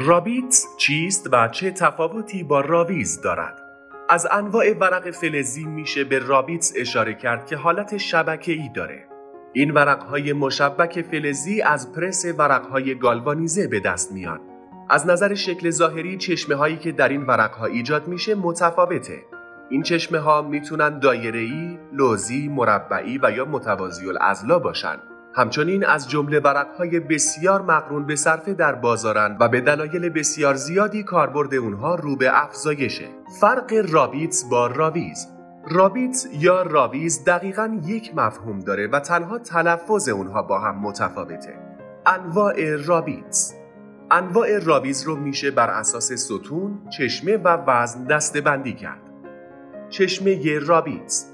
رابیتس چیست و چه تفاوتی با راویز دارد؟ از انواع ورق فلزی میشه به رابیتس اشاره کرد که حالت شبکه‌ای داره. این ورق‌های مشبک فلزی از پرس ورق‌های گالوانیزه به دست میان. از نظر شکل ظاهری چشمه‌هایی که در این ورق‌ها ایجاد میشه متفاوته. این چشمه‌ها میتونن دایره‌ای، لوزی، مربعی و یا متوازی الاضلاع باشن. همچنین از جمله ورق‌های بسیار مقرون به صرفه در بازارن و به دلایل بسیار زیادی کاربرد اونها رو به افزایشه. فرق رابیتس با راویز: رابیتس یا راویز دقیقاً یک مفهوم داره و تنها تلفظ اونها با هم متفاوته. انواع رابیتس: انواع راویز رو میشه بر اساس ستون، چشمه و وزن دسته‌بندی کرد. چشمه رابیتس: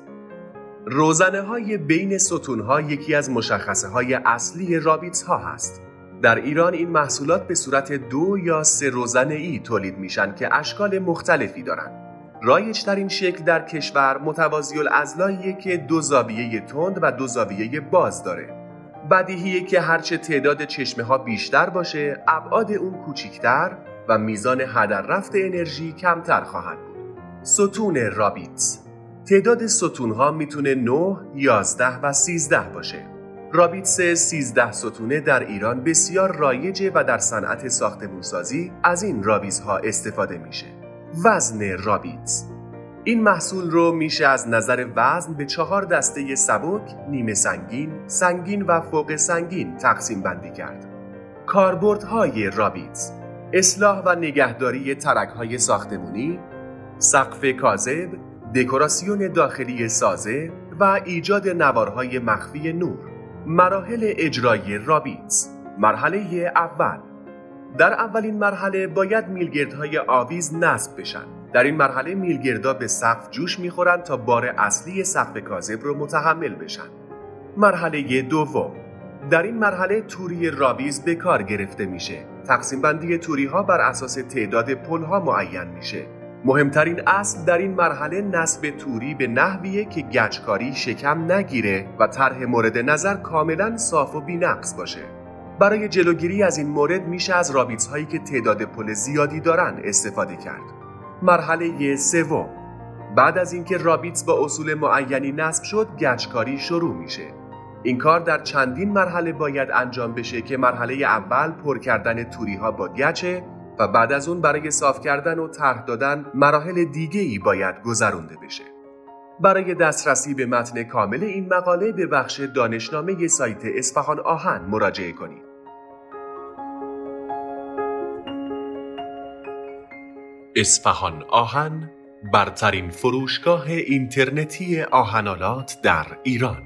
روزنه‌های بین ستون‌ها یکی از مشخصه‌های اصلی رابیتس‌ها هست. در ایران این محصولات به صورت 2 یا 3 روزنه‌ای تولید میشن که اشکال مختلفی دارن. رایج‌ترین شکل در کشور متوازی الاضلاعیه که 2 زاویه تند و 2 زاویه باز داره. بدیهیه که هرچه تعداد چشمه‌ها بیشتر باشه، ابعاد اون کوچیک‌تر و میزان هدر رفت انرژی کمتر خواهد بود. ستون رابیتس: تعداد ستون‌ها میتونه 9، 11 و 13 باشه. رابیتس 13 ستونه در ایران بسیار رایجه و در صنعت ساختمان‌سازی از این راویزها استفاده میشه. وزن رابیتس: این محصول رو میشه از نظر وزن به 4 دسته سبک، نیمه سنگین، سنگین و فوق سنگین تقسیم بندی کرد. کاربردهای رابیتس: اصلاح و نگهداری ترک‌های ساختمانی، سقف کاذب، دکوراسیون داخلی سازه و ایجاد نوارهای مخفی نور. مراحل اجرای رابیتس: مرحله اول: در اولین مرحله باید میلگردهای آویز نصب بشن. در این مرحله میلگردها به سقف جوش میخورن تا بار اصلی سقف کاذب رو متحمل بشن. مرحله دوم: در این مرحله توری رابیز به کار گرفته میشه. تقسیم بندی توری ها بر اساس تعداد پل ها معین میشه. مهمترین اصل در این مرحله نصب توری به نحویه که گچکاری شکم نگیره و طرح مورد نظر کاملا صاف و بی‌نقص باشه. برای جلوگیری از این مورد میشه از رابیتس هایی که تعداد پل زیادی دارن استفاده کرد. مرحله سوم: بعد از اینکه رابیتس با اصول معینی نصب شد، گچکاری شروع میشه. این کار در چندین مرحله باید انجام بشه که مرحله اول پر کردن توری ها با گچه و بعد از اون برای صاف کردن و طرح دادن مراحل دیگه‌ای باید گذرونده بشه. برای دسترسی به متن کامل این مقاله به بخش دانشنامه سایت اصفهان آهن مراجعه کنید. اصفهان آهن، برترین فروشگاه اینترنتی آهن‌آلات در ایران.